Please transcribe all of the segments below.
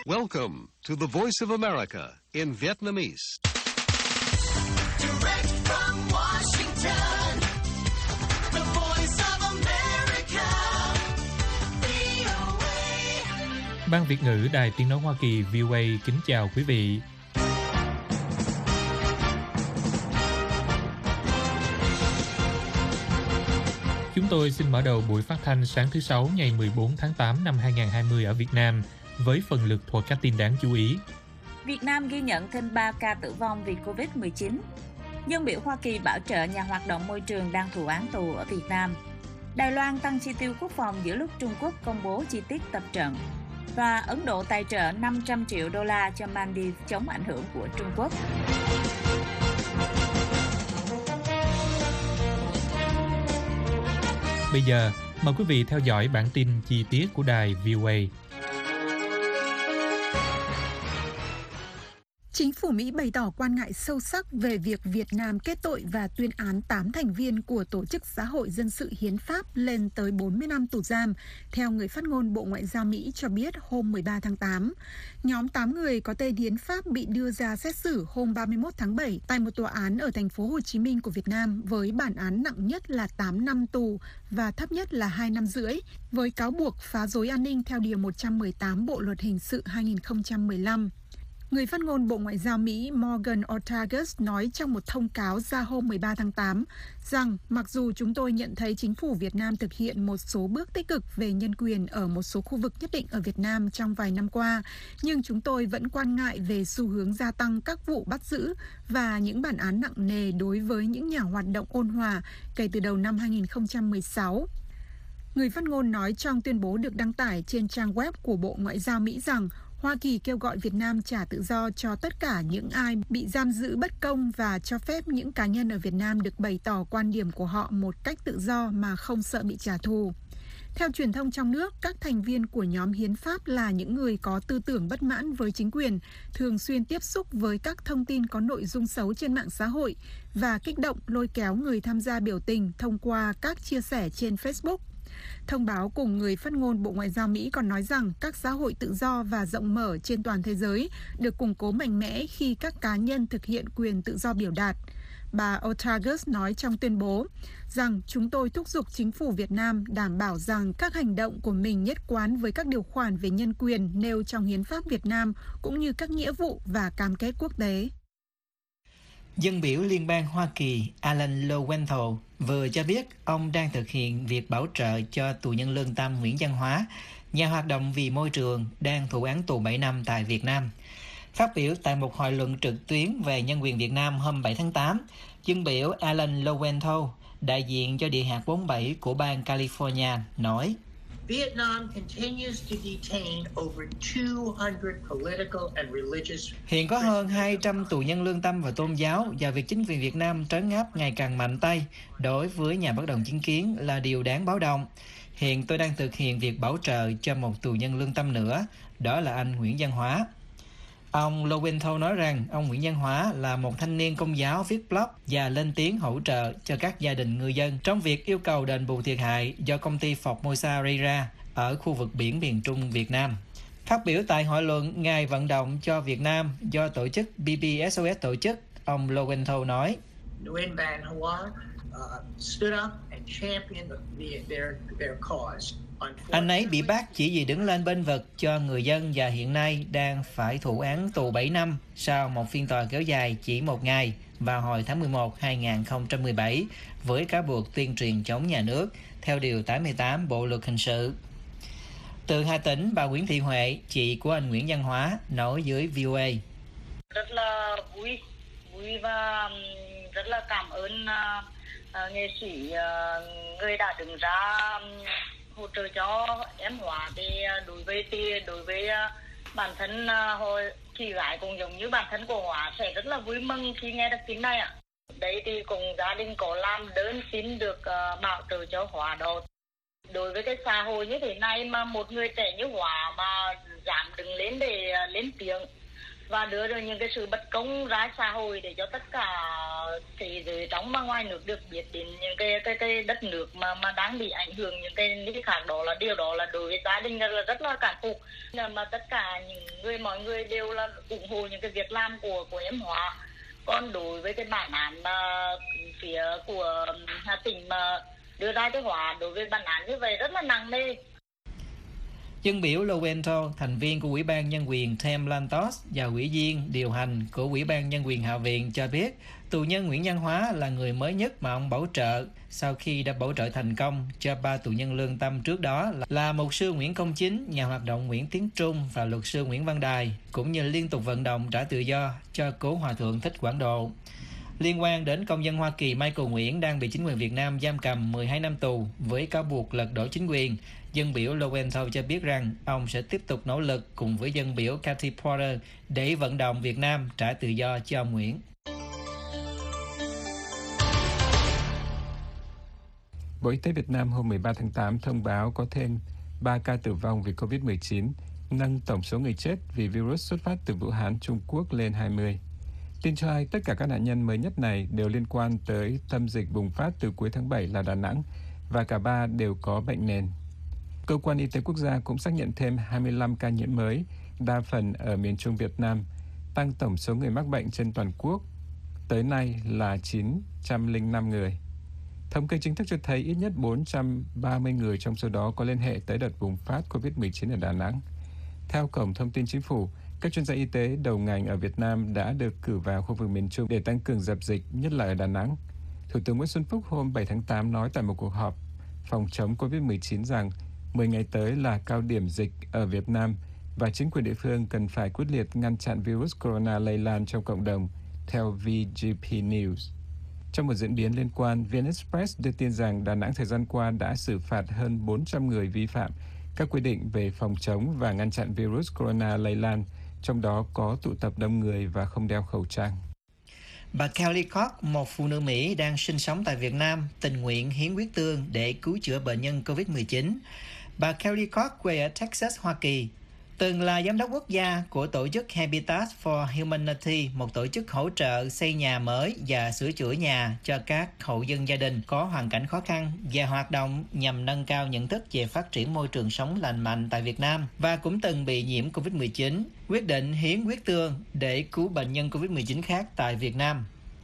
Welcome to the Voice of America in Vietnamese. Direct from Washington, the Voice of America, VOA. Ban Việt ngữ Đài Tiếng nói Hoa Kỳ VOA kính chào quý vị. Chúng tôi xin mở đầu buổi phát thanh sáng thứ Sáu ngày 14 tháng 8 năm 2020 ở Việt Nam với phần lược thuộc các tin đáng chú ý. Việt Nam ghi nhận thêm 3 ca tử vong vì Covid-19. Dân biểu Hoa Kỳ bảo trợ nhà hoạt động môi trường đang thụ án tù ở Việt Nam. Đài Loan tăng chi tiêu quốc phòng giữa lúc Trung Quốc công bố chi tiết tập trận. Và Ấn Độ tài trợ 500 triệu đô la cho Maldives chống ảnh hưởng của Trung Quốc. Bây giờ, mời quý vị theo dõi bản tin chi tiết của đài VOA. Chính phủ Mỹ bày tỏ quan ngại sâu sắc về việc Việt Nam kết tội và tuyên án 8 thành viên của Tổ chức Xã hội Dân sự Hiến pháp lên tới 40 năm tù giam, theo người phát ngôn Bộ Ngoại giao Mỹ cho biết hôm 13 tháng 8. Nhóm 8 người có tên Hiến pháp bị đưa ra xét xử hôm 31 tháng 7 tại một tòa án ở thành phố Hồ Chí Minh của Việt Nam với bản án nặng nhất là 8 năm tù và thấp nhất là 2 năm rưỡi, với cáo buộc phá rối an ninh theo Điều 118 Bộ Luật Hình sự 2015. Người phát ngôn Bộ Ngoại giao Mỹ Morgan Ortagus nói trong một thông cáo ra hôm 13 tháng 8 rằng mặc dù chúng tôi nhận thấy chính phủ Việt Nam thực hiện một số bước tích cực về nhân quyền ở một số khu vực nhất định ở Việt Nam trong vài năm qua, nhưng chúng tôi vẫn quan ngại về xu hướng gia tăng các vụ bắt giữ và những bản án nặng nề đối với những nhà hoạt động ôn hòa kể từ đầu năm 2016. Người phát ngôn nói trong tuyên bố được đăng tải trên trang web của Bộ Ngoại giao Mỹ rằng Hoa Kỳ kêu gọi Việt Nam trả tự do cho tất cả những ai bị giam giữ bất công và cho phép những cá nhân ở Việt Nam được bày tỏ quan điểm của họ một cách tự do mà không sợ bị trả thù. Theo truyền thông trong nước, các thành viên của nhóm Hiến pháp là những người có tư tưởng bất mãn với chính quyền, thường xuyên tiếp xúc với các thông tin có nội dung xấu trên mạng xã hội và kích động lôi kéo người tham gia biểu tình thông qua các chia sẻ trên Facebook. Thông báo cùng người phát ngôn Bộ Ngoại giao Mỹ còn nói rằng các xã hội tự do và rộng mở trên toàn thế giới được củng cố mạnh mẽ khi các cá nhân thực hiện quyền tự do biểu đạt. Bà Ortagus nói trong tuyên bố rằng chúng tôi thúc giục chính phủ Việt Nam đảm bảo rằng các hành động của mình nhất quán với các điều khoản về nhân quyền nêu trong Hiến pháp Việt Nam cũng như các nghĩa vụ và cam kết quốc tế. Dân biểu Liên bang Hoa Kỳ Alan Lowenthal vừa cho biết ông đang thực hiện việc bảo trợ cho tù nhân lương tâm Nguyễn Văn Hóa, nhà hoạt động vì môi trường đang thụ án tù 7 năm tại Việt Nam. Phát biểu tại một hội luận trực tuyến về nhân quyền Việt Nam hôm 7 tháng 8, dân biểu Alan Lowenthal, đại diện cho Địa hạt 47 của bang California, nói: Vietnam continues to detain over 200 political and religious. Hiện có hơn 200 tù nhân lương tâm và tôn giáo và việc chính quyền Việt Nam trấn áp ngày càng mạnh tay đối với nhà bất đồng chính kiến là điều đáng báo động. Hiện tôi đang thực hiện việc bảo trợ cho một tù nhân lương tâm nữa, đó là anh Nguyễn Văn Hóa. Ông Lowenthal nói rằng ông Nguyễn Văn Hóa là một thanh niên công giáo viết blog và lên tiếng hỗ trợ cho các gia đình ngư dân trong việc yêu cầu đền bù thiệt hại do công ty Formosa gây ra ở khu vực biển miền Trung Việt Nam. Phát biểu tại hội luận Ngày vận động cho Việt Nam do tổ chức BBSOS tổ chức, ông Lowenthal nói: Nguyen Van Hoa stood up and championed their cause. Anh ấy bị bắt chỉ vì đứng lên bênh vực cho người dân và hiện nay đang phải thụ án tù 7 năm sau một phiên tòa kéo dài chỉ một ngày vào hồi tháng 11 2017 với cáo buộc tuyên truyền chống nhà nước theo Điều 88 Bộ Luật Hình sự. Từ Hà Tĩnh, bà Nguyễn Thị Huệ, chị của anh Nguyễn Văn Hóa, nói với VOA: Rất là vui và rất là cảm ơn nghệ sĩ người đã đứng ra hỗ trợ cho em Hóa thì đối với bản thân chị gái cũng giống như bản thân của Hóa sẽ rất là vui mừng khi nghe được tin này ạ. Đấy thì cùng gia đình có làm đơn xin được bảo trợ cho Hóa đó. Đối với cái xã hội như thế này mà một người trẻ như Hóa mà dám đứng lên để lên tiếng và đưa ra những cái sự bất công ra xã hội để cho tất cả thế giới trong và ngoài nước được biết đến những cái đất nước mà đang bị ảnh hưởng những cái khác. Đó là điều đó là đối với gia đình là rất là cảm phục, mà tất cả mọi người đều là ủng hộ những cái việc làm của em Hóa. Còn đối với cái bản án mà phía của Hà Tĩnh mà đưa ra cho Hóa, đối với bản án như vậy rất là nặng nề. Dân biểu Lowenthal, thành viên của Ủy ban Nhân quyền Tham Lantos và ủy viên điều hành của Ủy ban Nhân quyền Hạ viện cho biết tù nhân Nguyễn Văn Hóa là người mới nhất mà ông bảo trợ sau khi đã bảo trợ thành công cho 3 tù nhân lương tâm trước đó là mục sư Nguyễn Công Chính, nhà hoạt động Nguyễn Tiến Trung và luật sư Nguyễn Văn Đài, cũng như liên tục vận động trả tự do cho cố hòa thượng Thích Quảng Độ. Liên quan đến công dân Hoa Kỳ Michael Nguyễn đang bị chính quyền Việt Nam giam cầm 12 năm tù với cáo buộc lật đổ chính quyền, dân biểu Lowenthal cho biết rằng ông sẽ tiếp tục nỗ lực cùng với dân biểu Kathy Porter để vận động Việt Nam trả tự do cho ông Nguyễn. Bộ Y tế Việt Nam hôm 13 tháng 8 thông báo có thêm 3 ca tử vong vì COVID-19, nâng tổng số người chết vì virus xuất phát từ Vũ Hán, Trung Quốc lên 20. Tin cho hay tất cả các nạn nhân mới nhất này đều liên quan tới tâm dịch bùng phát từ cuối tháng 7 là Đà Nẵng và cả ba đều có bệnh nền. Cơ quan Y tế Quốc gia cũng xác nhận thêm 25 ca nhiễm mới, đa phần ở miền Trung Việt Nam, tăng tổng số người mắc bệnh trên toàn quốc tới nay là 905 người. Thống kê chính thức cho thấy ít nhất 430 người trong số đó có liên hệ tới đợt bùng phát COVID-19 ở Đà Nẵng. Theo Cổng Thông tin Chính phủ, các chuyên gia y tế đầu ngành ở Việt Nam đã được cử vào khu vực miền Trung để tăng cường dập dịch, nhất là ở Đà Nẵng. Thủ tướng Nguyễn Xuân Phúc hôm 7 tháng 8 nói tại một cuộc họp phòng chống COVID-19 rằng 10 ngày tới là cao điểm dịch ở Việt Nam và chính quyền địa phương cần phải quyết liệt ngăn chặn virus corona lây lan trong cộng đồng, theo VGP News. Trong một diễn biến liên quan, VnExpress đưa tin rằng Đà Nẵng thời gian qua đã xử phạt hơn 400 người vi phạm các quy định về phòng chống và ngăn chặn virus corona lây lan, trong đó có tụ tập đông người và không đeo khẩu trang. Bà Kelly Cox, một phụ nữ Mỹ đang sinh sống tại Việt Nam, tình nguyện hiến huyết tương để cứu chữa bệnh nhân COVID-19. Bà Kelly Cox quê ở Texas, Hoa Kỳ, từng là giám đốc quốc gia của tổ chức Habitat for Humanity, một tổ chức hỗ trợ xây nhà mới và sửa chữa nhà cho các hộ dân gia đình có hoàn cảnh khó khăn và hoạt động nhằm nâng cao nhận thức về phát triển môi trường sống lành mạnh tại Việt Nam, và cũng từng bị nhiễm COVID-19, quyết định hiến huyết tương để cứu bệnh nhân COVID-19 khác tại Việt Nam.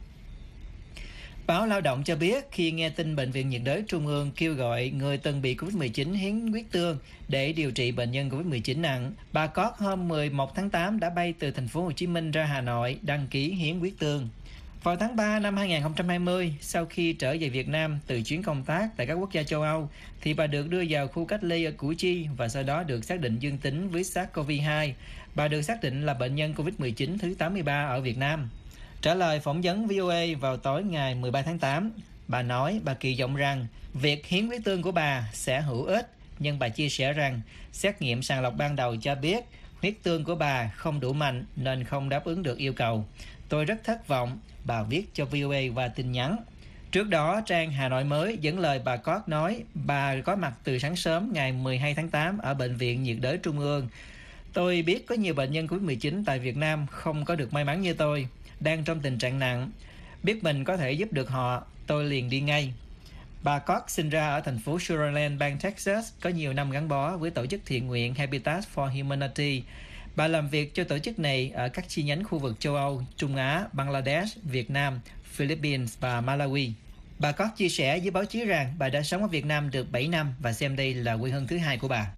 Báo Lao động cho biết khi nghe tin Bệnh viện Nhiệt đới Trung ương kêu gọi người từng bị COVID-19 hiến huyết tương để điều trị bệnh nhân COVID-19 nặng, bà Cox hôm 11 tháng 8 đã bay từ thành phố Hồ Chí Minh ra Hà Nội đăng ký hiến huyết tương. Vào tháng 3 năm 2020, sau khi trở về Việt Nam từ chuyến công tác tại các quốc gia châu Âu, thì bà được đưa vào khu cách ly ở Củ Chi và sau đó được xác định dương tính với SARS-CoV-2. Bà được xác định là bệnh nhân COVID-19 thứ 83 ở Việt Nam. Trả lời phỏng vấn VOA vào tối ngày 13 tháng 8, bà nói bà kỳ vọng rằng việc hiến huyết tương của bà sẽ hữu ích, nhưng bà chia sẻ rằng xét nghiệm sàng lọc ban đầu cho biết huyết tương của bà không đủ mạnh nên không đáp ứng được yêu cầu. Tôi rất thất vọng, bà viết cho VOA qua tin nhắn. Trước đó, trang Hà Nội Mới dẫn lời bà Cox nói bà có mặt từ sáng sớm ngày 12 tháng 8 ở Bệnh viện Nhiệt đới Trung ương. Tôi biết có nhiều bệnh nhân COVID-19 tại Việt Nam không có được may mắn như tôi, đang trong tình trạng nặng. Biết mình có thể giúp được họ, tôi liền đi ngay. Bà Cox sinh ra ở thành phố Sugarland, bang Texas, có nhiều năm gắn bó với tổ chức thiện nguyện Habitat for Humanity. Bà làm việc cho tổ chức này ở các chi nhánh khu vực châu Âu, Trung Á, Bangladesh, Việt Nam, Philippines và Malawi. Bà Cox chia sẻ với báo chí rằng bà đã sống ở Việt Nam được 7 năm và xem đây là quê hương thứ hai của bà.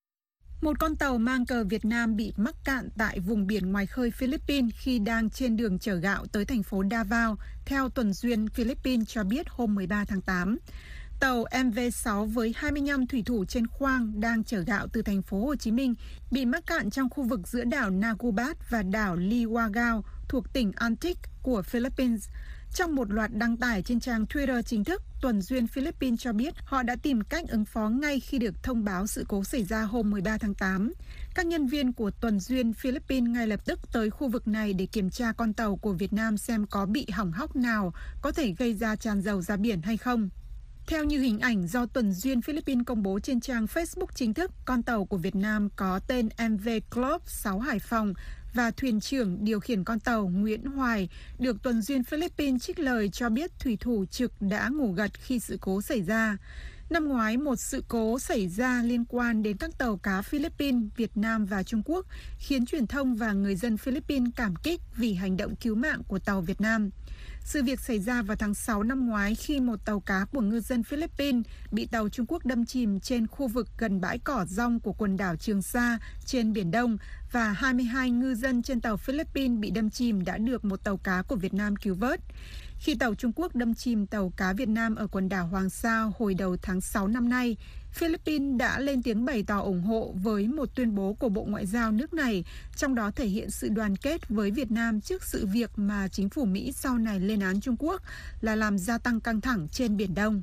Một con tàu mang cờ Việt Nam bị mắc cạn tại vùng biển ngoài khơi Philippines khi đang trên đường chở gạo tới thành phố Davao, theo Tuần duyên Philippines cho biết hôm 13 tháng 8. Tàu MV6 với 25 thủy thủ trên khoang đang chở gạo từ thành phố Hồ Chí Minh bị mắc cạn trong khu vực giữa đảo Nagubat và đảo Liwagao thuộc tỉnh Antique của Philippines. Trong một loạt đăng tải trên trang Twitter chính thức, Tuần duyên Philippines cho biết họ đã tìm cách ứng phó ngay khi được thông báo sự cố xảy ra hôm 13 tháng 8. Các nhân viên của Tuần duyên Philippines ngay lập tức tới khu vực này để kiểm tra con tàu của Việt Nam xem có bị hỏng hóc nào có thể gây ra tràn dầu ra biển hay không. Theo như hình ảnh do Tuần duyên Philippines công bố trên trang Facebook chính thức, con tàu của Việt Nam có tên MV Globe 6 Hải Phòng và thuyền trưởng điều khiển con tàu Nguyễn Hoài được tuần duyên Philippines trích lời cho biết thủy thủ trực đã ngủ gật khi sự cố xảy ra. Năm ngoái, một sự cố xảy ra liên quan đến các tàu cá Philippines, Việt Nam và Trung Quốc khiến truyền thông và người dân Philippines cảm kích vì hành động cứu mạng của tàu Việt Nam. Sự việc xảy ra vào tháng 6 năm ngoái khi một tàu cá của ngư dân Philippines bị tàu Trung Quốc đâm chìm trên khu vực gần bãi cỏ dong của quần đảo Trường Sa trên Biển Đông và 22 ngư dân trên tàu Philippines bị đâm chìm đã được một tàu cá của Việt Nam cứu vớt. Khi tàu Trung Quốc đâm chìm tàu cá Việt Nam ở quần đảo Hoàng Sa hồi đầu tháng 6 năm nay, Philippines đã lên tiếng bày tỏ ủng hộ với một tuyên bố của Bộ Ngoại giao nước này, trong đó thể hiện sự đoàn kết với Việt Nam trước sự việc mà chính phủ Mỹ sau này lên án Trung Quốc là làm gia tăng căng thẳng trên Biển Đông.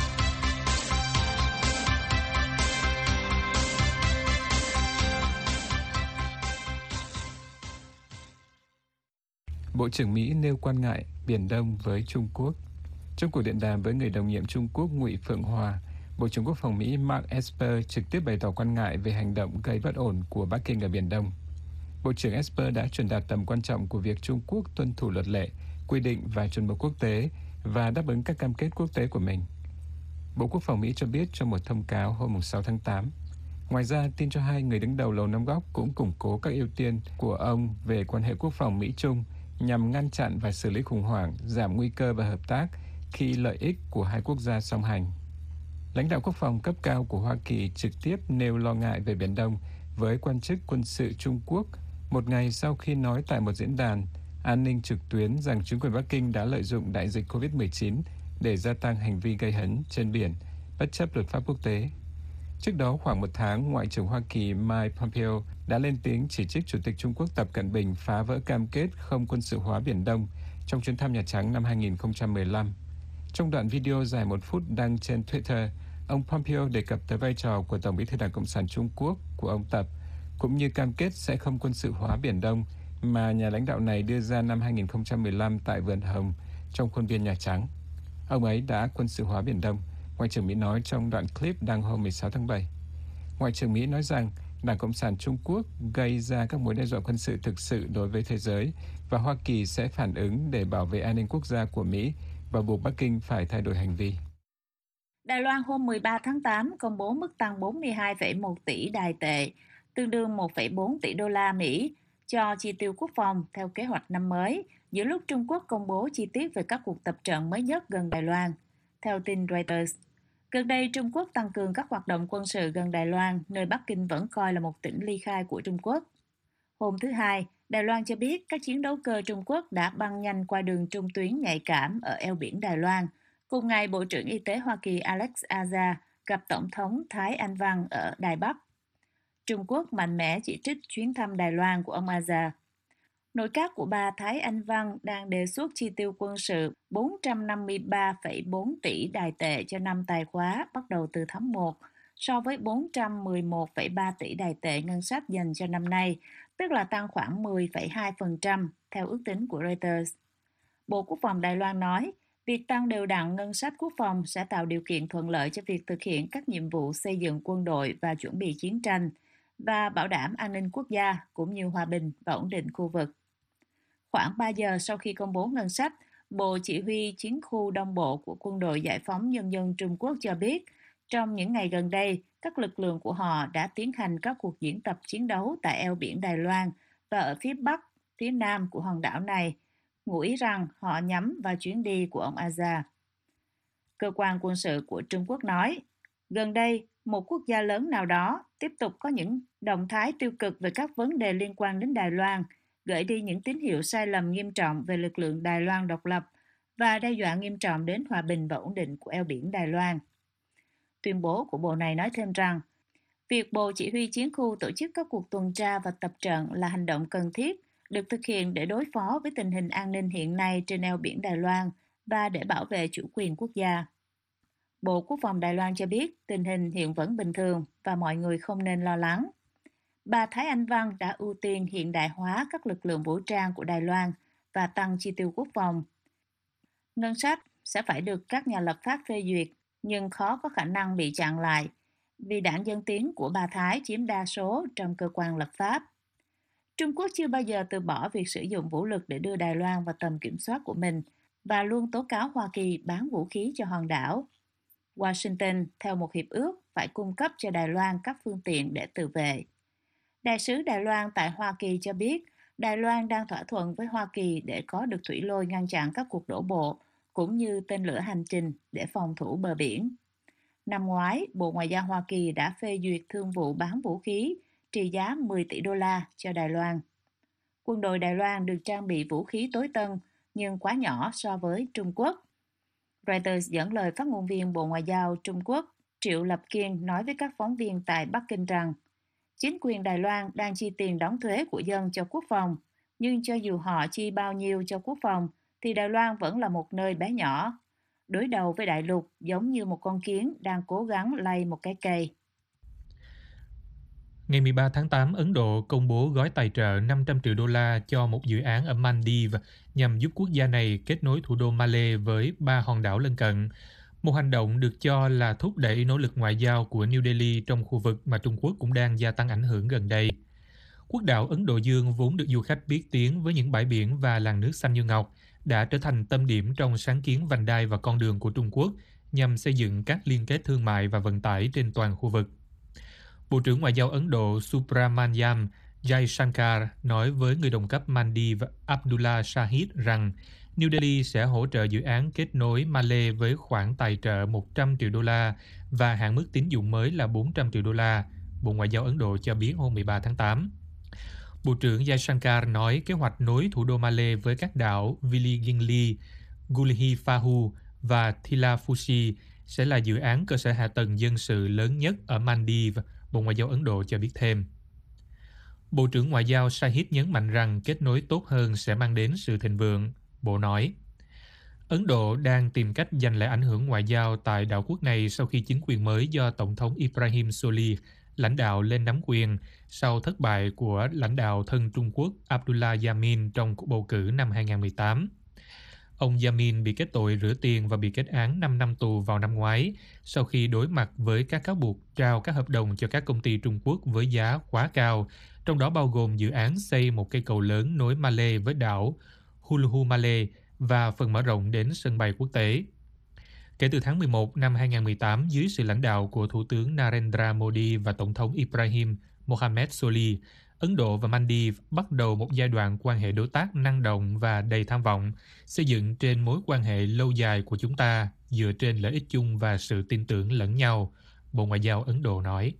Bộ trưởng Mỹ nêu quan ngại Biển Đông với Trung Quốc. Trong cuộc điện đàm với người đồng nhiệm Trung Quốc Ngụy Phượng Hòa, Bộ trưởng Quốc phòng Mỹ Mark Esper trực tiếp bày tỏ quan ngại về hành động gây bất ổn của Bắc Kinh ở Biển Đông. Bộ trưởng Esper đã truyền đạt tầm quan trọng của việc Trung Quốc tuân thủ luật lệ, quy định và chuẩn mực quốc tế và đáp ứng các cam kết quốc tế của mình. Bộ Quốc phòng Mỹ cho biết trong một thông cáo hôm 6 tháng 8. Ngoài ra, tin cho hai người đứng đầu Lầu Năm Góc cũng củng cố các ưu tiên của ông về quan hệ quốc phòng Mỹ-Trung nhằm ngăn chặn và xử lý khủng hoảng, giảm nguy cơ và hợp tác khi lợi ích của hai quốc gia song hành. Lãnh đạo quốc phòng cấp cao của Hoa Kỳ trực tiếp nêu lo ngại về Biển Đông với quan chức quân sự Trung Quốc một ngày sau khi nói tại một diễn đàn an ninh trực tuyến rằng chính quyền Bắc Kinh đã lợi dụng đại dịch COVID-19 để gia tăng hành vi gây hấn trên biển, bất chấp luật pháp quốc tế. Trước đó, khoảng một tháng, Ngoại trưởng Hoa Kỳ Mike Pompeo đã lên tiếng chỉ trích Chủ tịch Trung Quốc Tập Cận Bình phá vỡ cam kết không quân sự hóa Biển Đông trong chuyến thăm Nhà Trắng năm 2015. Trong đoạn video dài 1 phút đăng trên Twitter, ông Pompeo đề cập tới vai trò của Tổng bí thư Đảng Cộng sản Trung Quốc của ông Tập, cũng như cam kết sẽ không quân sự hóa Biển Đông mà nhà lãnh đạo này đưa ra năm 2015 tại Vườn Hồng trong khuôn viên Nhà Trắng. Ông ấy đã quân sự hóa Biển Đông, Ngoại trưởng Mỹ nói trong đoạn clip đăng hôm 16 tháng 7. Ngoại trưởng Mỹ nói rằng Đảng Cộng sản Trung Quốc gây ra các mối đe dọa quân sự thực sự đối với thế giới và Hoa Kỳ sẽ phản ứng để bảo vệ an ninh quốc gia của Mỹ và buộc Bắc Kinh phải thay đổi hành vi. Đài Loan hôm 13 tháng 8 công bố mức tăng 42,1 tỷ đài tệ, tương đương 1,4 tỷ đô la Mỹ cho chi tiêu quốc phòng theo kế hoạch năm mới, giữa lúc Trung Quốc công bố chi tiết về các cuộc tập trận mới nhất gần Đài Loan. Theo tin Reuters, gần đây Trung Quốc tăng cường các hoạt động quân sự gần Đài Loan, nơi Bắc Kinh vẫn coi là một tỉnh ly khai của Trung Quốc. Hôm thứ Hai, Đài Loan cho biết các chiến đấu cơ Trung Quốc đã băng nhanh qua đường trung tuyến nhạy cảm ở eo biển Đài Loan. Cùng ngày, Bộ trưởng Y tế Hoa Kỳ Alex Azar gặp Tổng thống Thái Anh Văn ở Đài Bắc. Trung Quốc mạnh mẽ chỉ trích chuyến thăm Đài Loan của ông Azar. Nội các của bà Thái Anh Văn đang đề xuất chi tiêu quân sự 453,4 tỷ đài tệ cho năm tài khóa bắt đầu từ tháng 1, so với 411,3 tỷ đài tệ ngân sách dành cho năm nay, tức là tăng khoảng 10,2% theo ước tính của Reuters. Bộ Quốc phòng Đài Loan nói, việc tăng đều đặn ngân sách quốc phòng sẽ tạo điều kiện thuận lợi cho việc thực hiện các nhiệm vụ xây dựng quân đội và chuẩn bị chiến tranh, và bảo đảm an ninh quốc gia cũng như hòa bình và ổn định khu vực. Khoảng 3 giờ sau khi công bố ngân sách, Bộ Chỉ huy Chiến khu Đông Bộ của Quân đội Giải phóng Nhân dân Trung Quốc cho biết, trong những ngày gần đây, các lực lượng của họ đã tiến hành các cuộc diễn tập chiến đấu tại eo biển Đài Loan và ở phía bắc, phía nam của hòn đảo này, ngụ ý rằng họ nhắm vào chuyến đi của ông Azar. Cơ quan quân sự của Trung Quốc nói, gần đây, một quốc gia lớn nào đó tiếp tục có những động thái tiêu cực về các vấn đề liên quan đến Đài Loan, gửi đi những tín hiệu sai lầm nghiêm trọng về lực lượng Đài Loan độc lập và đe dọa nghiêm trọng đến hòa bình và ổn định của eo biển Đài Loan. Tuyên bố của bộ này nói thêm rằng, việc Bộ Chỉ huy Chiến khu tổ chức các cuộc tuần tra và tập trận là hành động cần thiết, được thực hiện để đối phó với tình hình an ninh hiện nay trên eo biển Đài Loan và để bảo vệ chủ quyền quốc gia. Bộ Quốc phòng Đài Loan cho biết tình hình hiện vẫn bình thường và mọi người không nên lo lắng. Bà Thái Anh Văn đã ưu tiên hiện đại hóa các lực lượng vũ trang của Đài Loan và tăng chi tiêu quốc phòng. Ngân sách sẽ phải được các nhà lập pháp phê duyệt, nhưng khó có khả năng bị chặn lại vì đảng Dân Tiến của bà Thái chiếm đa số trong cơ quan lập pháp. Trung Quốc chưa bao giờ từ bỏ việc sử dụng vũ lực để đưa Đài Loan vào tầm kiểm soát của mình và luôn tố cáo Hoa Kỳ bán vũ khí cho hòn đảo. Washington, theo một hiệp ước, phải cung cấp cho Đài Loan các phương tiện để tự vệ. Đại sứ Đài Loan tại Hoa Kỳ cho biết Đài Loan đang thỏa thuận với Hoa Kỳ để có được thủy lôi ngăn chặn các cuộc đổ bộ, cũng như tên lửa hành trình để phòng thủ bờ biển. Năm ngoái, Bộ Ngoại giao Hoa Kỳ đã phê duyệt thương vụ bán vũ khí trị giá 10 tỷ đô la cho Đài Loan. Quân đội Đài Loan được trang bị vũ khí tối tân, nhưng quá nhỏ so với Trung Quốc. Reuters dẫn lời phát ngôn viên Bộ Ngoại giao Trung Quốc Triệu Lập Kiên nói với các phóng viên tại Bắc Kinh rằng chính quyền Đài Loan đang chi tiền đóng thuế của dân cho quốc phòng, nhưng cho dù họ chi bao nhiêu cho quốc phòng, thì Đài Loan vẫn là một nơi bé nhỏ. Đối đầu với đại lục giống như một con kiến đang cố gắng lay một cái cây. Ngày 13 tháng 8, Ấn Độ công bố gói tài trợ 500 triệu đô la cho một dự án ở Maldives nhằm giúp quốc gia này kết nối thủ đô Malé với 3 hòn đảo lân cận. Một hành động được cho là thúc đẩy nỗ lực ngoại giao của New Delhi trong khu vực mà Trung Quốc cũng đang gia tăng ảnh hưởng gần đây. Quốc đảo Ấn Độ Dương vốn được du khách biết tiếng với những bãi biển và làn nước xanh như ngọc, đã trở thành tâm điểm trong sáng kiến vành đai và con đường của Trung Quốc nhằm xây dựng các liên kết thương mại và vận tải trên toàn khu vực. Bộ trưởng Ngoại giao Ấn Độ Subramanyam Jaishankar nói với người đồng cấp Maldives Abdullah Shahid rằng New Delhi sẽ hỗ trợ dự án kết nối Malé với khoản tài trợ 100 triệu đô la và hạn mức tín dụng mới là 400 triệu đô la, Bộ Ngoại giao Ấn Độ cho biết hôm 13 tháng 8. Bộ trưởng Jaishankar nói kế hoạch nối thủ đô Malé với các đảo Viligingli, Gulhi Fahu và Thilafushi sẽ là dự án cơ sở hạ tầng dân sự lớn nhất ở Maldives, Bộ Ngoại giao Ấn Độ cho biết thêm. Bộ trưởng Ngoại giao Shahid nhấn mạnh rằng kết nối tốt hơn sẽ mang đến sự thịnh vượng. Bộ nói, Ấn Độ đang tìm cách giành lại ảnh hưởng ngoại giao tại đảo quốc này sau khi chính quyền mới do Tổng thống Ibrahim Solih lãnh đạo lên nắm quyền sau thất bại của lãnh đạo thân Trung Quốc Abdullah Yamin trong cuộc bầu cử năm 2018. Ông Yamin bị kết tội rửa tiền và bị kết án 5 năm tù vào năm ngoái sau khi đối mặt với các cáo buộc trao các hợp đồng cho các công ty Trung Quốc với giá quá cao, trong đó bao gồm dự án xây một cây cầu lớn nối Malé với đảo Hulu Malé và phần mở rộng đến sân bay quốc tế. Kể từ tháng 11 năm 2018, dưới sự lãnh đạo của Thủ tướng Narendra Modi và Tổng thống Ibrahim Mohamed Solih, Ấn Độ và Maldives bắt đầu một giai đoạn quan hệ đối tác năng động và đầy tham vọng, xây dựng trên mối quan hệ lâu dài của chúng ta dựa trên lợi ích chung và sự tin tưởng lẫn nhau, Bộ Ngoại giao Ấn Độ nói.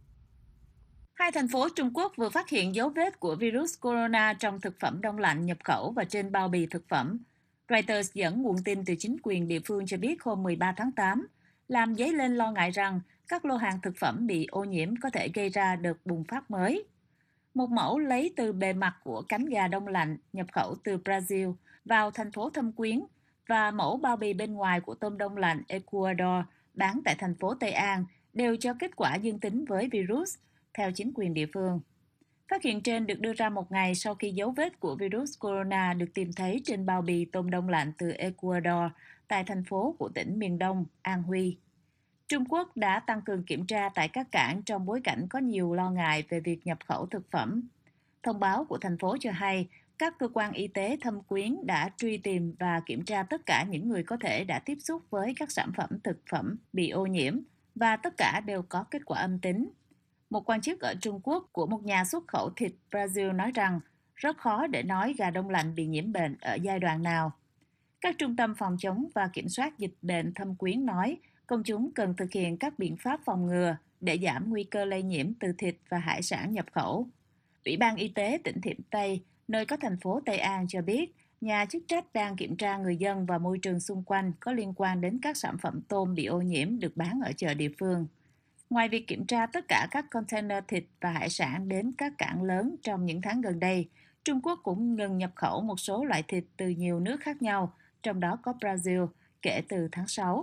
Hai thành phố Trung Quốc vừa phát hiện dấu vết của virus corona trong thực phẩm đông lạnh nhập khẩu và trên bao bì thực phẩm. Reuters dẫn nguồn tin từ chính quyền địa phương cho biết hôm 13 tháng 8, làm dấy lên lo ngại rằng các lô hàng thực phẩm bị ô nhiễm có thể gây ra đợt bùng phát mới. Một mẫu lấy từ bề mặt của cánh gà đông lạnh nhập khẩu từ Brazil vào thành phố Thâm Quyến và mẫu bao bì bên ngoài của tôm đông lạnh Ecuador bán tại thành phố Tây An đều cho kết quả dương tính với virus, theo chính quyền địa phương. Phát hiện trên được đưa ra một ngày sau khi dấu vết của virus corona được tìm thấy trên bao bì tôm đông lạnh từ Ecuador tại thành phố của tỉnh miền Đông, An Huy. Trung Quốc đã tăng cường kiểm tra tại các cảng trong bối cảnh có nhiều lo ngại về việc nhập khẩu thực phẩm. Thông báo của thành phố cho hay, các cơ quan y tế Thâm Quyến đã truy tìm và kiểm tra tất cả những người có thể đã tiếp xúc với các sản phẩm thực phẩm bị ô nhiễm và tất cả đều có kết quả âm tính. Một quan chức ở Trung Quốc của một nhà xuất khẩu thịt Brazil nói rằng rất khó để nói gà đông lạnh bị nhiễm bệnh ở giai đoạn nào. Các trung tâm phòng chống và kiểm soát dịch bệnh Thâm Quyến nói công chúng cần thực hiện các biện pháp phòng ngừa để giảm nguy cơ lây nhiễm từ thịt và hải sản nhập khẩu. Ủy ban Y tế tỉnh Thiểm Tây, nơi có thành phố Tây An cho biết, nhà chức trách đang kiểm tra người dân và môi trường xung quanh có liên quan đến các sản phẩm tôm bị ô nhiễm được bán ở chợ địa phương. Ngoài việc kiểm tra tất cả các container thịt và hải sản đến các cảng lớn trong những tháng gần đây, Trung Quốc cũng ngừng nhập khẩu một số loại thịt từ nhiều nước khác nhau, trong đó có Brazil, kể từ tháng 6.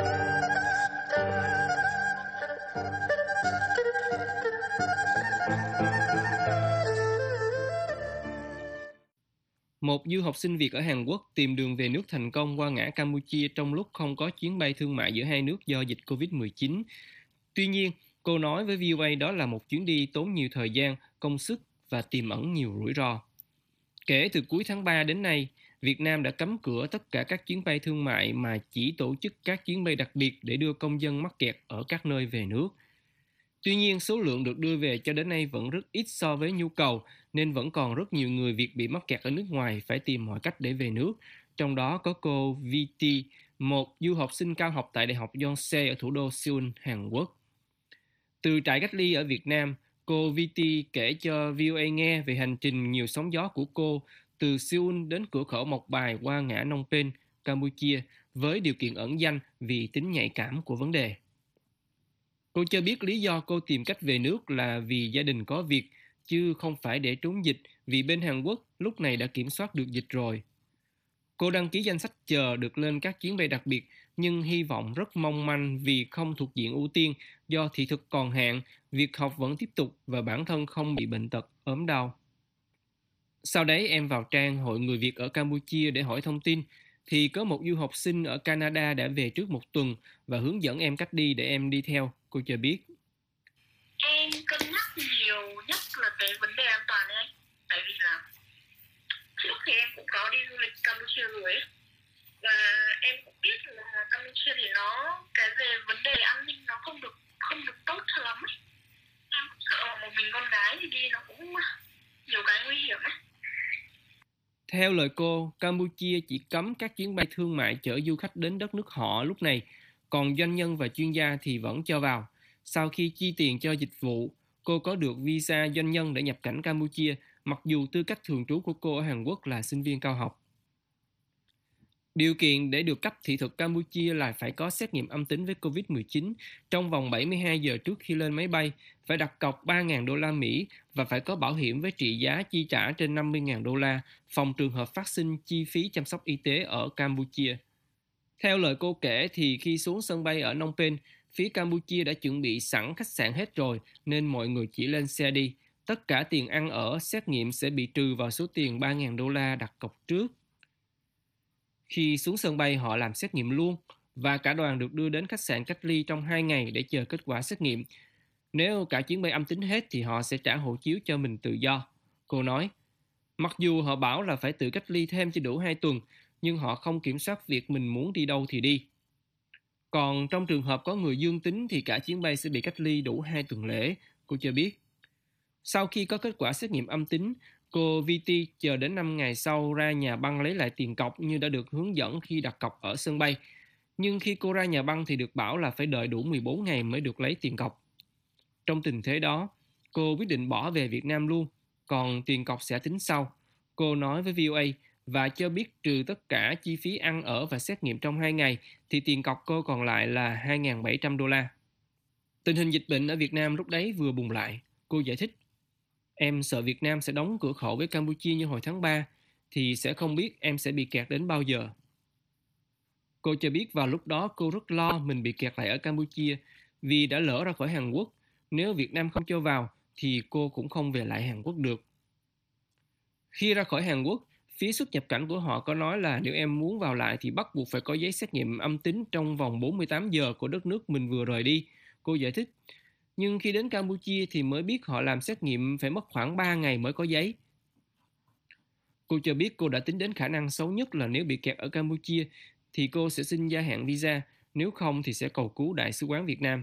Một du học sinh Việt ở Hàn Quốc tìm đường về nước thành công qua ngã Campuchia trong lúc không có chuyến bay thương mại giữa hai nước do dịch Covid-19. Tuy nhiên, cô nói với VOA đó là một chuyến đi tốn nhiều thời gian, công sức và tiềm ẩn nhiều rủi ro. Kể từ cuối tháng 3 đến nay, Việt Nam đã cấm cửa tất cả các chuyến bay thương mại mà chỉ tổ chức các chuyến bay đặc biệt để đưa công dân mắc kẹt ở các nơi về nước. Tuy nhiên, số lượng được đưa về cho đến nay vẫn rất ít so với nhu cầu, nên vẫn còn rất nhiều người Việt bị mắc kẹt ở nước ngoài phải tìm mọi cách để về nước. Trong đó có cô VT, một du học sinh cao học tại Đại học Yonsei ở thủ đô Seoul, Hàn Quốc. Từ trại cách ly ở Việt Nam, cô VT kể cho VOA nghe về hành trình nhiều sóng gió của cô từ Seoul đến cửa khẩu Mộc Bài qua ngã Phnom Penh, Campuchia với điều kiện ẩn danh vì tính nhạy cảm của vấn đề. Cô cho biết lý do cô tìm cách về nước là vì gia đình có việc, chứ không phải để trốn dịch vì bên Hàn Quốc lúc này đã kiểm soát được dịch rồi. Cô đăng ký danh sách chờ được lên các chuyến bay đặc biệt, nhưng hy vọng rất mong manh vì không thuộc diện ưu tiên do thị thực còn hạn, việc học vẫn tiếp tục và bản thân không bị bệnh tật, ốm đau. Sau đấy em vào trang Hội Người Việt ở Campuchia để hỏi thông tin, thì có một du học sinh ở Canada đã về trước một tuần và hướng dẫn em cách đi để em đi theo, cô cho biết. Em cân nhắc nhiều nhất là cái vấn đề an toàn đấy anh. Tại vì là trước thì em cũng có đi du lịch Campuchia rồi ấy. Và em cũng biết là Campuchia thì nó cái về vấn đề an ninh nó không được tốt cho lắm ấy. Em cũng sợ một mình con gái thì đi nó cũng nhiều cái nguy hiểm ấy. Theo lời cô, Campuchia chỉ cấm các chuyến bay thương mại chở du khách đến đất nước họ lúc này, còn doanh nhân và chuyên gia thì vẫn cho vào. Sau khi chi tiền cho dịch vụ, cô có được visa doanh nhân để nhập cảnh Campuchia, mặc dù tư cách thường trú của cô ở Hàn Quốc là sinh viên cao học. Điều kiện để được cấp thị thực Campuchia là phải có xét nghiệm âm tính với COVID-19 trong vòng 72 giờ trước khi lên máy bay, phải đặt cọc 3.000 đô la Mỹ và phải có bảo hiểm với trị giá chi trả trên 50.000 đô la, phòng trường hợp phát sinh chi phí chăm sóc y tế ở Campuchia. Theo lời cô kể thì khi xuống sân bay ở Phnom Penh, phía Campuchia đã chuẩn bị sẵn khách sạn hết rồi nên mọi người chỉ lên xe đi. Tất cả tiền ăn ở, xét nghiệm sẽ bị trừ vào số tiền 3.000 đô la đặt cọc trước. Khi xuống sân bay họ làm xét nghiệm luôn và cả đoàn được đưa đến khách sạn cách ly trong 2 ngày để chờ kết quả xét nghiệm. Nếu cả chuyến bay âm tính hết thì họ sẽ trả hộ chiếu cho mình tự do. Cô nói, mặc dù họ bảo là phải tự cách ly thêm cho đủ 2 tuần, nhưng họ không kiểm soát việc mình muốn đi đâu thì đi. Còn trong trường hợp có người dương tính thì cả chuyến bay sẽ bị cách ly đủ 2 tuần lễ, cô cho biết. Sau khi có kết quả xét nghiệm âm tính, cô VT chờ đến 5 ngày sau ra nhà băng lấy lại tiền cọc như đã được hướng dẫn khi đặt cọc ở sân bay. Nhưng khi cô ra nhà băng thì được bảo là phải đợi đủ 14 ngày mới được lấy tiền cọc. Trong tình thế đó, cô quyết định bỏ về Việt Nam luôn, còn tiền cọc sẽ tính sau. Cô nói với VOA và cho biết trừ tất cả chi phí ăn ở và xét nghiệm trong 2 ngày thì tiền cọc cô còn lại là 2.700 đô la. Tình hình dịch bệnh ở Việt Nam lúc đấy vừa bùng lại, cô giải thích. Em sợ Việt Nam sẽ đóng cửa khẩu với Campuchia như hồi tháng 3, thì sẽ không biết em sẽ bị kẹt đến bao giờ. Cô cho biết vào lúc đó cô rất lo mình bị kẹt lại ở Campuchia vì đã lỡ ra khỏi Hàn Quốc. Nếu Việt Nam không cho vào thì cô cũng không về lại Hàn Quốc được. Khi ra khỏi Hàn Quốc, phía xuất nhập cảnh của họ có nói là nếu em muốn vào lại thì bắt buộc phải có giấy xét nghiệm âm tính trong vòng 48 giờ của đất nước mình vừa rời đi. Cô giải thích. Nhưng khi đến Campuchia thì mới biết họ làm xét nghiệm phải mất khoảng 3 ngày mới có giấy. Cô cho biết cô đã tính đến khả năng xấu nhất là nếu bị kẹt ở Campuchia thì cô sẽ xin gia hạn visa, nếu không thì sẽ cầu cứu Đại sứ quán Việt Nam.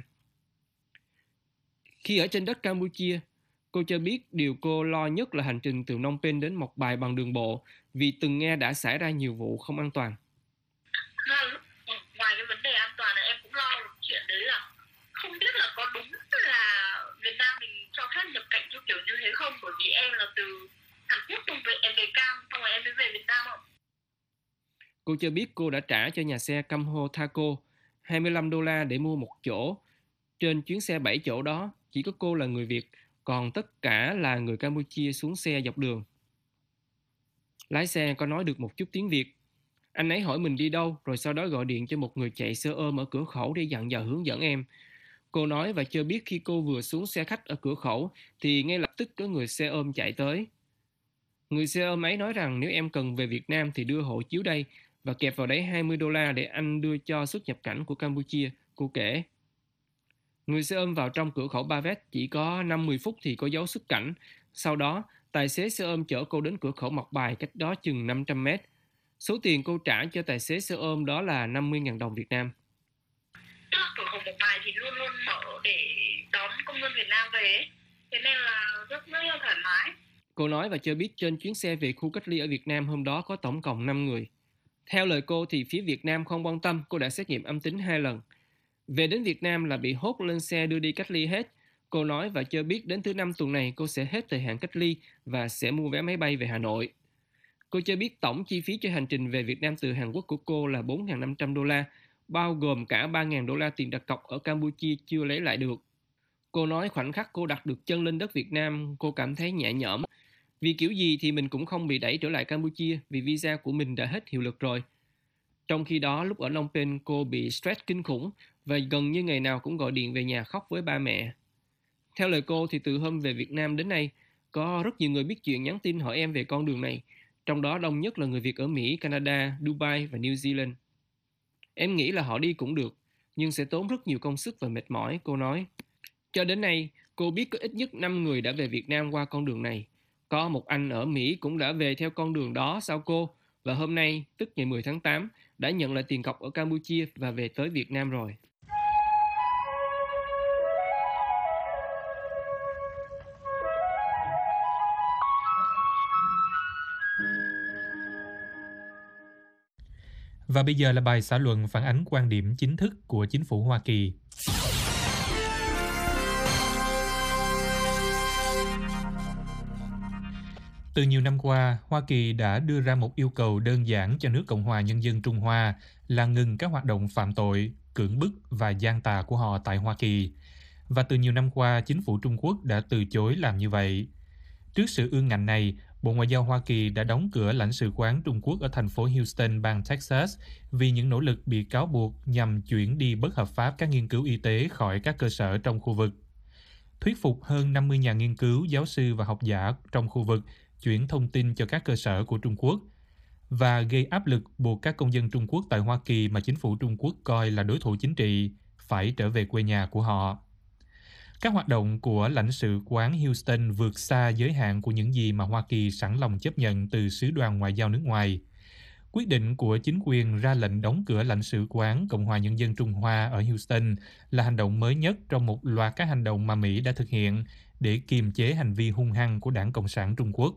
Khi ở trên đất Campuchia, cô cho biết điều cô lo nhất là hành trình từ Phnom Penh đến Mộc Bài bằng đường bộ vì từng nghe đã xảy ra nhiều vụ không an toàn. Ngoài cái vấn đề an toàn này em cũng lo một chuyện đấy là không biết là có đúng là Việt Nam mình cho phép nhập cảnh theo kiểu như thế không, bởi vì em là từ Hàn Quốc xong em về Cam, xong rồi em mới về Việt Nam không? Cô cho biết cô đã trả cho nhà xe Camho Thaco 25 đô la để mua một chỗ. Trên chuyến xe 7 chỗ đó, chỉ có cô là người Việt, còn tất cả là người Campuchia xuống xe dọc đường. Lái xe có nói được một chút tiếng Việt. Anh ấy hỏi mình đi đâu, rồi sau đó gọi điện cho một người chạy xe ôm ở cửa khẩu để dặn dò hướng dẫn em. Cô nói và cho biết khi cô vừa xuống xe khách ở cửa khẩu thì ngay lập tức có người xe ôm chạy tới. Người xe ôm ấy nói rằng nếu em cần về Việt Nam thì đưa hộ chiếu đây và kẹp vào đấy 20 đô la để anh đưa cho xuất nhập cảnh của Campuchia, cô kể. Người xe ôm vào trong cửa khẩu Ba Vét chỉ có 5-10 phút thì có dấu xuất cảnh Sau đó, tài xế xe ôm chở cô đến cửa khẩu Mộc Bài cách đó chừng 500 mét. Số tiền cô trả cho tài xế xe ôm đó là 50.000 đồng Việt Nam. Tức là cửa khẩu Mộc Bài thì luôn luôn mở để đón công dân Việt Nam về ấy. Thế nên là rất là thoải mái. Cô nói và cho biết trên chuyến xe về khu cách ly ở Việt Nam hôm đó có tổng cộng 5 người. Theo lời cô thì phía Việt Nam không quan tâm, cô đã xét nghiệm âm tính 2 lần. Về đến Việt Nam là bị hốt lên xe đưa đi cách ly hết. Cô nói và cho biết đến thứ 5 tuần này cô sẽ hết thời hạn cách ly và sẽ mua vé máy bay về Hà Nội. Cô cho biết tổng chi phí cho hành trình về Việt Nam từ Hàn Quốc của cô là 4.500 đô la, bao gồm cả 3.000 đô la tiền đặt cọc ở Campuchia chưa lấy lại được. Cô nói khoảnh khắc cô đặt được chân lên đất Việt Nam, cô cảm thấy nhẹ nhõm. Vì kiểu gì thì mình cũng không bị đẩy trở lại Campuchia vì visa của mình đã hết hiệu lực rồi. Trong khi đó, lúc ở Phnom Penh, cô bị stress kinh khủng và gần như ngày nào cũng gọi điện về nhà khóc với ba mẹ. Theo lời cô thì từ hôm về Việt Nam đến nay, có rất nhiều người biết chuyện nhắn tin hỏi em về con đường này, trong đó đông nhất là người Việt ở Mỹ, Canada, Dubai và New Zealand. Em nghĩ là họ đi cũng được, nhưng sẽ tốn rất nhiều công sức và mệt mỏi, cô nói. Cho đến nay, cô biết có ít nhất 5 người đã về Việt Nam qua con đường này. Có một anh ở Mỹ cũng đã về theo con đường đó sau cô, và hôm nay, tức ngày 10 tháng 8, đã nhận lại tiền cọc ở Campuchia và về tới Việt Nam rồi. Và bây giờ là bài xã luận phản ánh quan điểm chính thức của chính phủ Hoa Kỳ. Từ nhiều năm qua, Hoa Kỳ đã đưa ra một yêu cầu đơn giản cho nước Cộng hòa Nhân dân Trung Hoa là ngừng các hoạt động phạm tội, cưỡng bức và gian tà của họ tại Hoa Kỳ. Và từ nhiều năm qua, chính phủ Trung Quốc đã từ chối làm như vậy. Trước sự ương ngạnh này, Bộ Ngoại giao Hoa Kỳ đã đóng cửa lãnh sự quán Trung Quốc ở thành phố Houston, bang Texas vì những nỗ lực bị cáo buộc nhằm chuyển đi bất hợp pháp các nghiên cứu y tế khỏi các cơ sở trong khu vực. Thuyết phục hơn 50 nhà nghiên cứu, giáo sư và học giả trong khu vực chuyển thông tin cho các cơ sở của Trung Quốc và gây áp lực buộc các công dân Trung Quốc tại Hoa Kỳ mà chính phủ Trung Quốc coi là đối thủ chính trị phải trở về quê nhà của họ. Các hoạt động của lãnh sự quán Houston vượt xa giới hạn của những gì mà Hoa Kỳ sẵn lòng chấp nhận từ sứ đoàn ngoại giao nước ngoài. Quyết định của chính quyền ra lệnh đóng cửa lãnh sự quán Cộng hòa Nhân dân Trung Hoa ở Houston là hành động mới nhất trong một loạt các hành động mà Mỹ đã thực hiện để kiềm chế hành vi hung hăng của Đảng Cộng sản Trung Quốc.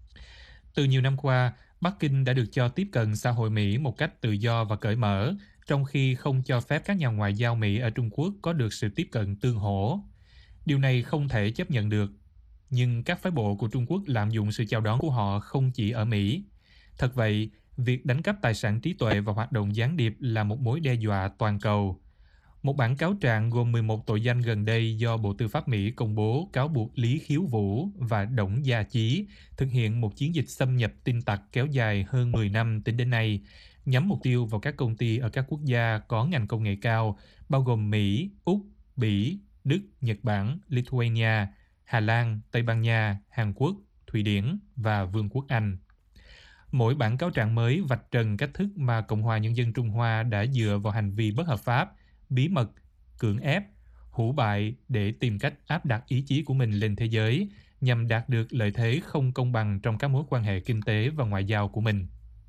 Từ nhiều năm qua, Bắc Kinh đã được cho tiếp cận xã hội Mỹ một cách tự do và cởi mở, trong khi không cho phép các nhà ngoại giao Mỹ ở Trung Quốc có được sự tiếp cận tương hỗ. Điều này không thể chấp nhận được. Nhưng các phái bộ của Trung Quốc lạm dụng sự chào đón của họ không chỉ ở Mỹ. Thật vậy, việc đánh cắp tài sản trí tuệ và hoạt động gián điệp là một mối đe dọa toàn cầu. Một bản cáo trạng gồm 11 tội danh gần đây do Bộ Tư pháp Mỹ công bố cáo buộc Lý Khiếu Vũ và Đổng Gia Chí thực hiện một chiến dịch xâm nhập tin tặc kéo dài hơn 10 năm tính đến nay, nhắm mục tiêu vào các công ty ở các quốc gia có ngành công nghệ cao, bao gồm Mỹ, Úc, Bỉ, Đức, Nhật Bản, Lithuania, Hà Lan, Tây Ban Nha, Hàn Quốc, Thụy Điển và Vương quốc Anh. Mỗi bản cáo trạng mới vạch trần cách thức mà Cộng hòa Nhân dân Trung Hoa đã dựa vào hành vi bất hợp pháp, bí mật, cưỡng ép, hủ bại để tìm cách áp đặt ý chí của mình lên thế giới nhằm đạt được lợi thế không công bằng trong các mối quan hệ kinh tế và ngoại giao của mình.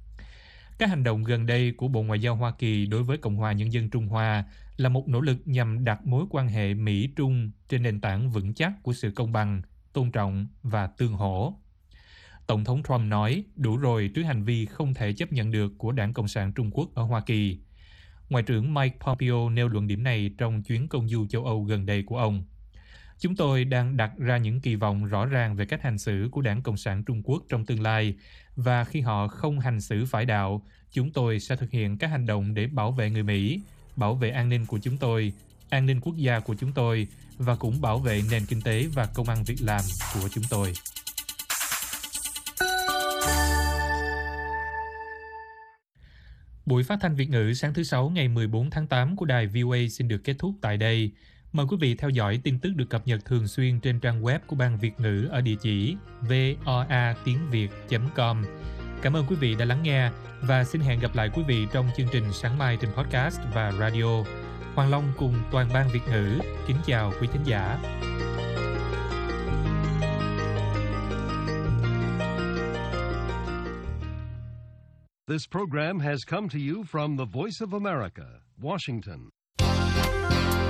Các hành động gần đây của Bộ Ngoại giao Hoa Kỳ đối với Cộng hòa Nhân dân Trung Hoa là một nỗ lực nhằm đặt mối quan hệ Mỹ-Trung trên nền tảng vững chắc của sự công bằng, tôn trọng và tương hỗ. Tổng thống Trump nói đủ rồi trước hành vi không thể chấp nhận được của Đảng Cộng sản Trung Quốc ở Hoa Kỳ. Ngoại trưởng Mike Pompeo nêu luận điểm này trong chuyến công du châu Âu gần đây của ông. Chúng tôi đang đặt ra những kỳ vọng rõ ràng về cách hành xử của Đảng Cộng sản Trung Quốc trong tương lai, và khi họ không hành xử phải đạo, chúng tôi sẽ thực hiện các hành động để bảo vệ người Mỹ, bảo vệ an ninh của chúng tôi, an ninh quốc gia của chúng tôi, và cũng bảo vệ nền kinh tế và công ăn việc làm của chúng tôi. Buổi phát thanh Việt ngữ sáng thứ Sáu ngày 14 tháng 8 của đài VOA xin được kết thúc tại đây. Mời quý vị theo dõi tin tức được cập nhật thường xuyên trên trang web của Ban Việt ngữ ở địa chỉ voatiengviet.com. Cảm ơn quý vị đã lắng nghe và xin hẹn gặp lại quý vị trong chương trình sáng mai trên podcast và radio. Hoàng Long cùng toàn Ban Việt ngữ kính chào quý thính giả. This program has come to you from the Voice of America, Washington.